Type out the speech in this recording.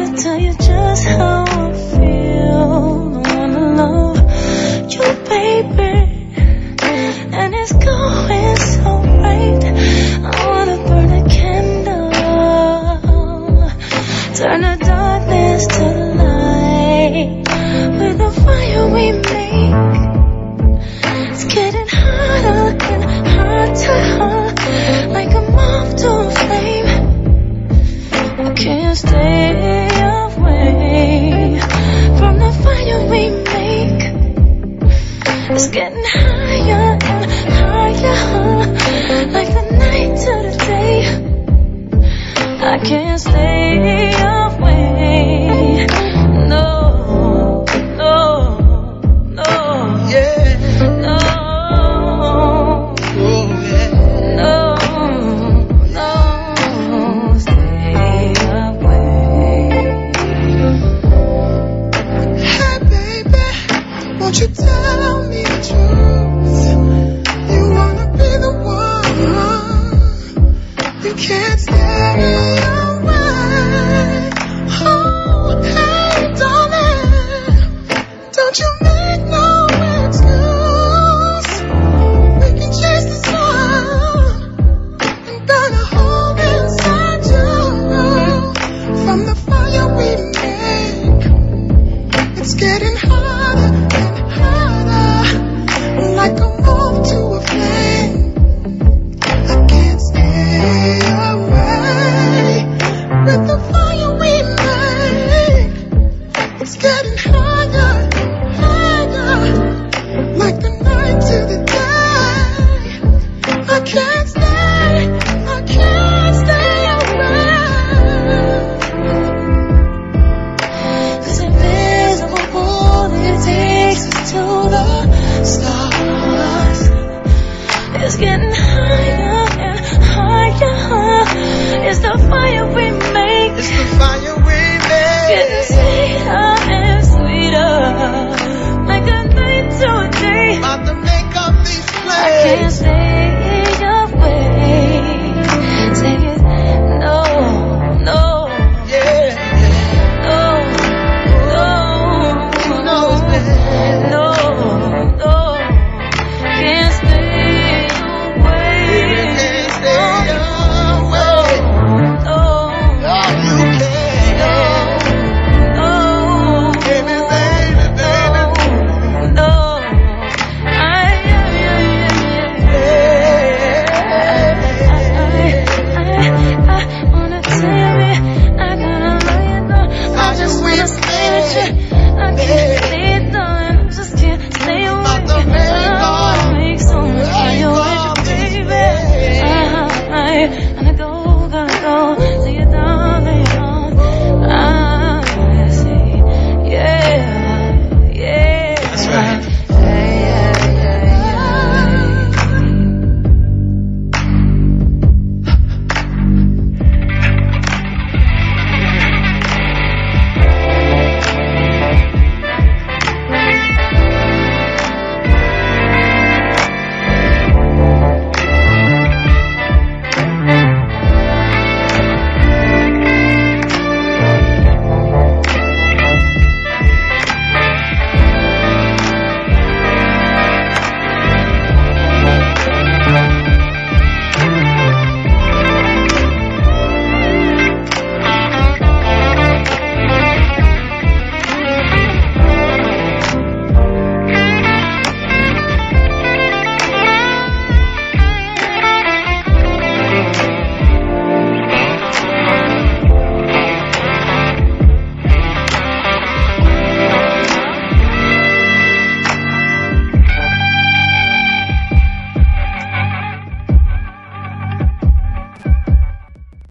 tell you just how I feel. I wanna love you, baby, and it's going so right. I wanna burn a candle, turn the darkness to light. With the fire we make, it's getting hotter and hotter, like a moth to a flame. I can't stay away from the fire we make. It's getting higher and higher, like the night to the day. I can't stay away.